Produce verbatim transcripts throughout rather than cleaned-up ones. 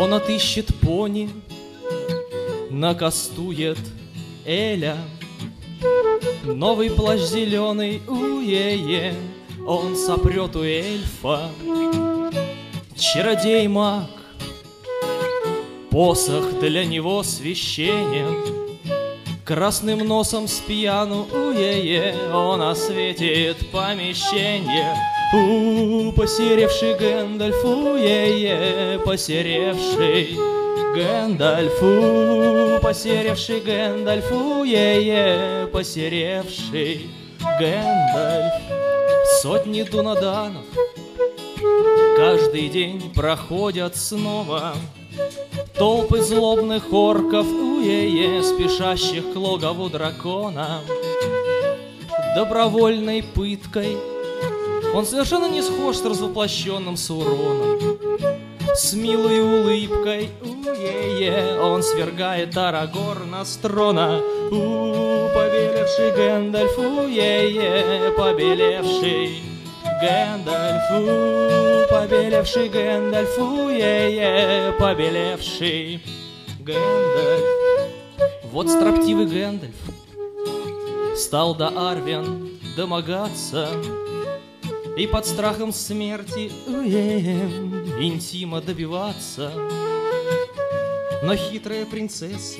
Он отыщет пони, накастует Эля. Новый плащ зеленый, уе-е, он сопрет у эльфа. Чародей-маг, посох для него священен. Красным носом с пьяну, уе-е, он осветит помещение. У, посеревший Гэндальф, уе-е, посеревший Гэндальф, у, посеревший Гэндальф, уе-е, посеревший Гэндальф. Сотни дунаданов каждый день проходят снова. Толпы злобных орков, уе-е, спешащих к логову дракона. Добровольной пыткой он совершенно не схож с развоплощенным Сауроном. С милой улыбкой, уе-е, он свергает Арагорна с трона. У, побелевший Гэндальф, уе-е, побелевший Гэндальф, у, побелевший Гэндальф, уе-е, побелевший Гэндальф. Вот строптивый Гэндальф стал до Арвен домогаться и под страхом смерти, уе-е, интима добиваться. Но хитрая принцесса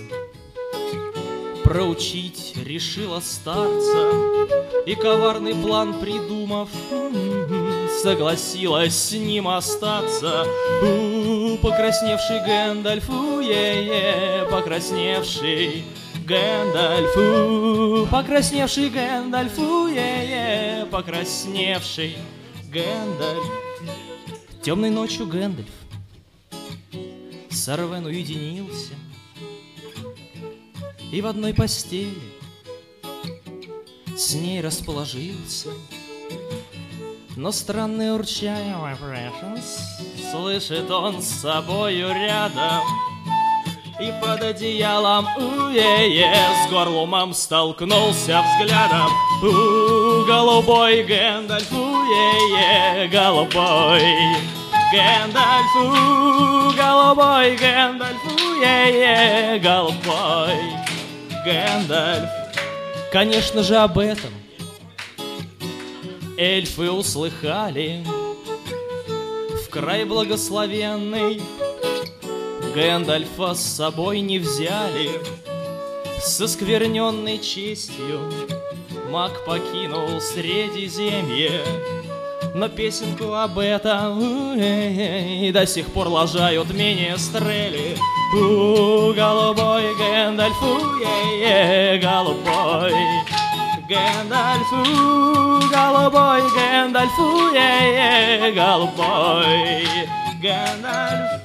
проучить решила старца, и коварный план придумав, согласилась с ним остаться. У, покрасневший Гэндальф, уе-е, покрасневший Гэндальф, у, покрасневший Гэндальф, уе-е, покрасневший Гэндальф. Темной ночью Гэндальф с Арвен уединился и в одной постели с ней расположился. Но странное урчание слышит он с собою рядом, и под одеялом, уе-е, с горлумом столкнулся взглядом. У, голубой Гэндальф, уе-е, голубой Гэндальф, у, голубой Гэндальф, уе-е, голубой Гэндальф. Конечно же, об этом эльфы услыхали. В край благословенный Гэндальфа с собой не взяли. Со скверненной честью маг покинул Средиземье. Но песенку об этом и до сих пор лажают министрели. У, голубой Гэндальф, уе-е, голубой Гэндальф, у, голубой Гэндальф, уе-е, голубой Гэндальф.